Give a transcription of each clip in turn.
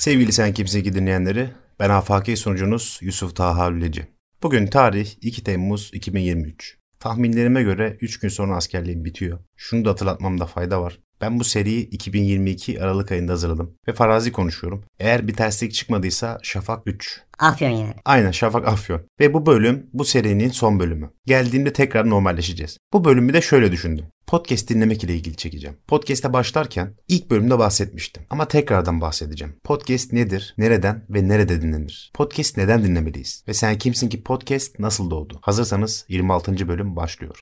Sevgili Sen Kimsin Ki dinleyenleri, ben afaki sunucunuz Yusuf Taha Lüleci. Bugün tarih 2 Temmuz 2023. Tahminlerime göre 3 gün sonra askerliğim bitiyor. Şunu da hatırlatmamda fayda var. Ben bu seriyi 2022 Aralık ayında hazırladım ve farazi konuşuyorum. Eğer bir terslik çıkmadıysa Şafak 3. Afyon yani. Aynen, Şafak Afyon. Ve bu bölüm bu serinin son bölümü. Geldiğimde tekrar normalleşeceğiz. Bu bölümü de şöyle düşündüm. Podcast dinlemek ile ilgili çekeceğim. Podcast'e başlarken ilk bölümde bahsetmiştim. Ama tekrardan bahsedeceğim. Podcast nedir, nereden ve nerede dinlenir? Podcast neden dinlemeliyiz? Ve Sen Kimsin Ki podcast nasıl doğdu? Hazırsanız 26. bölüm başlıyor.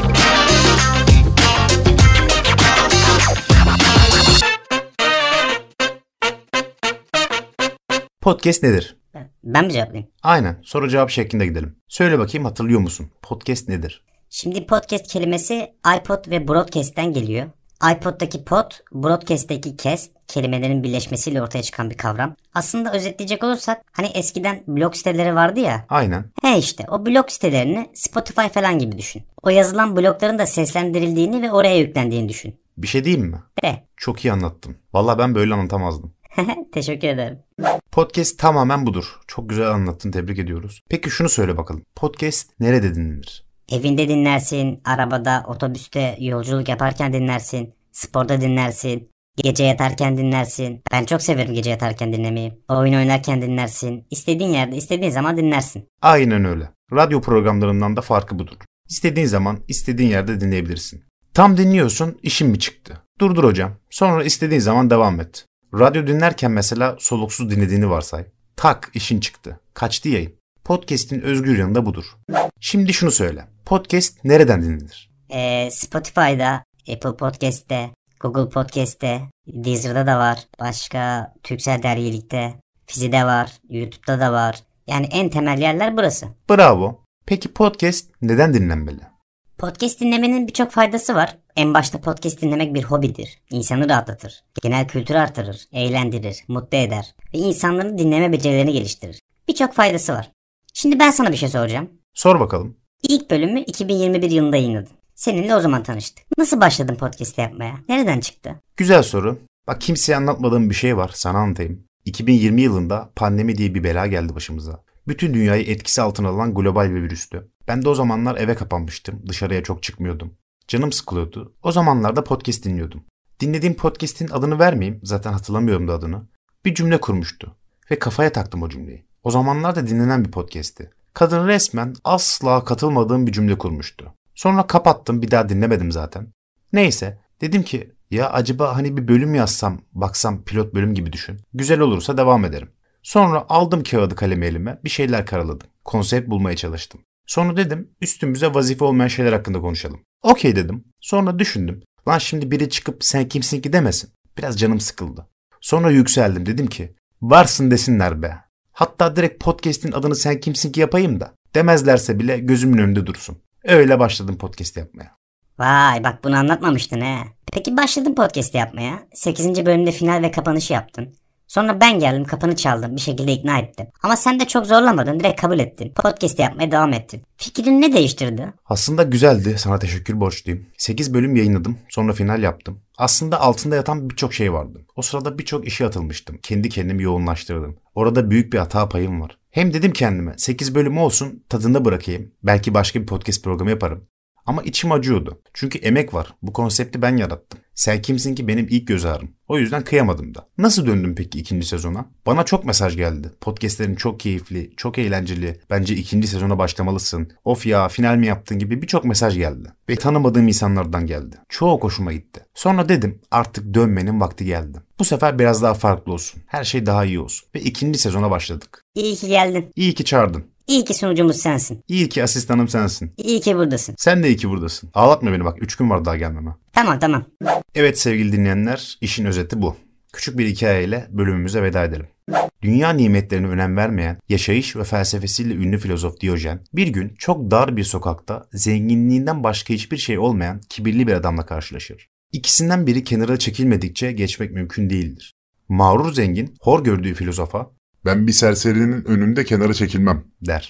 Podcast nedir? Ben mi cevaplayayım? Aynen, soru cevap şeklinde gidelim. Söyle bakayım, hatırlıyor musun? Podcast nedir? Şimdi podcast kelimesi iPod ve broadcast'ten geliyor. iPod'daki pod, broadcast'teki cast kelimelerin birleşmesiyle ortaya çıkan bir kavram. Aslında özetleyecek olursak hani eskiden blog siteleri vardı ya. Aynen. İşte o blog sitelerini Spotify falan gibi düşün. O yazılan blogların da seslendirildiğini ve oraya yüklendiğini düşün. Bir şey diyeyim mi? Çok iyi anlattın. Vallahi ben böyle anlatamazdım. Teşekkür ederim. Podcast tamamen budur. Çok güzel anlattın, tebrik ediyoruz. Peki şunu söyle bakalım. Podcast nerede dinlenir? Evinde dinlersin, arabada, otobüste yolculuk yaparken dinlersin, sporda dinlersin, gece yatarken dinlersin. Ben çok severim gece yatarken dinlemeyi. Oyun oynarken dinlersin. İstediğin yerde, istediğin zaman dinlersin. Aynen öyle. Radyo programlarından da farkı budur. İstediğin zaman, istediğin yerde dinleyebilirsin. Tam dinliyorsun, işin mi çıktı? Durdur hocam. Sonra istediğin zaman devam et. Radyo dinlerken mesela soluksuz dinlediğini varsay. Tak, işin çıktı. Kaçtı yayın. Podcast'in özgür yanı da budur. Şimdi şunu söyle. Podcast nereden dinlenir? Spotify'da, Apple Podcast'te, Google Podcast'te, Deezer'da da var. Başka Turkcell Dergilik'te, Fizi'de var, YouTube'da da var. Yani en temel yerler burası. Bravo. Peki podcast neden dinlenmeli? Podcast dinlemenin birçok faydası var. En başta podcast dinlemek bir hobidir. İnsanı rahatlatır. Genel kültürü artırır, eğlendirir, mutlu eder ve insanların dinleme becerilerini geliştirir. Birçok faydası var. Şimdi ben sana bir şey soracağım. Sor bakalım. İlk bölümü 2021 yılında yayınladın. Seninle o zaman tanıştık. Nasıl başladın podcast yapmaya? Nereden çıktı? Güzel soru. Bak, kimseye anlatmadığım bir şey var, sana anlatayım. 2020 yılında pandemi diye bir bela geldi başımıza. Bütün dünyayı etkisi altına alan global bir virüstü. Ben de o zamanlar eve kapanmıştım. Dışarıya çok çıkmıyordum. Canım sıkılıyordu. O zamanlarda podcast dinliyordum. Dinlediğim podcast'in adını vermeyeyim. Zaten hatırlamıyorum da adını. Bir cümle kurmuştu. Ve kafaya taktım o cümleyi. O zamanlarda dinlenen bir podcast'ti. Kadın resmen asla katılmadığım bir cümle kurmuştu. Sonra kapattım, bir daha dinlemedim zaten. Neyse, dedim ki ya acaba hani bir bölüm yazsam, baksam pilot bölüm gibi düşün. Güzel olursa devam ederim. Sonra aldım kağıdı kalemi elime, bir şeyler karaladım. Konsept bulmaya çalıştım. Sonra dedim üstümüze vazife olmayan şeyler hakkında konuşalım. Okey dedim. Sonra düşündüm. Lan şimdi biri çıkıp sen kimsin ki demesin. Biraz canım sıkıldı. Sonra yükseldim, dedim ki varsın desinler be. Hatta direkt podcast'in adını Sen Kimsin Ki yapayım da demezlerse bile gözümün önünde dursun. Öyle başladım podcast yapmaya. Vay, bak bunu anlatmamıştın he. Peki başladın podcast yapmaya. 8. bölümde final ve kapanışı yaptın. Sonra ben geldim, kapını çaldım, bir şekilde ikna ettim. Ama sen de çok zorlamadın, direkt kabul ettin. Podcast yapmaya devam ettin. Fikrin ne değiştirdi? Aslında güzeldi, sana teşekkür borçluyum. 8 bölüm yayınladım, sonra final yaptım. Aslında altında yatan birçok şey vardı. O sırada birçok işe atılmıştım. Kendi kendimi yoğunlaştırdım. Orada büyük bir hata payım var. Hem dedim kendime 8 bölüm olsun, tadında bırakayım. Belki başka bir podcast programı yaparım. Ama içim acıyordu. Çünkü emek var. Bu konsepti ben yarattım. Sen Kimsin Ki benim ilk göz ağrım. O yüzden kıyamadım da. Nasıl döndüm peki ikinci sezona? Bana çok mesaj geldi. Podcastlerin çok keyifli, çok eğlenceli. Bence ikinci sezona başlamalısın. Of ya, final mi yaptın gibi birçok mesaj geldi. Ve tanımadığım insanlardan geldi. Çok hoşuma gitti. Sonra dedim artık dönmenin vakti geldi. Bu sefer biraz daha farklı olsun. Her şey daha iyi olsun. Ve ikinci sezona başladık. İyi ki geldin. İyi ki çağırdın. İyi ki sunucumuz sensin. İyi ki asistanım sensin. İyi ki buradasın. Sen de iyi ki buradasın. Ağlatma beni bak, 3 gün var daha gelmeme. Tamam. Evet sevgili dinleyenler, işin özeti bu. Küçük bir hikayeyle bölümümüze veda edelim. Dünya nimetlerine önem vermeyen, yaşayış ve felsefesiyle ünlü filozof Diyojen, bir gün çok dar bir sokakta zenginliğinden başka hiçbir şey olmayan kibirli bir adamla karşılaşır. İkisinden biri kenara çekilmedikçe geçmek mümkün değildir. Mağrur zengin, hor gördüğü filozofa, "Ben bir serserinin önünde kenara çekilmem." der.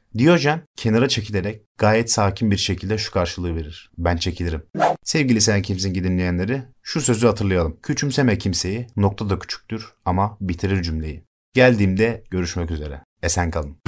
Diyojen kenara çekilerek gayet sakin bir şekilde şu karşılığı verir. Ben çekilirim. Sevgili Sen Kimsin ki dinleyenleri, şu sözü hatırlayalım. Küçümseme kimseyi, nokta da küçüktür ama bitirir cümleyi. Geldiğimde görüşmek üzere. Esen kalın.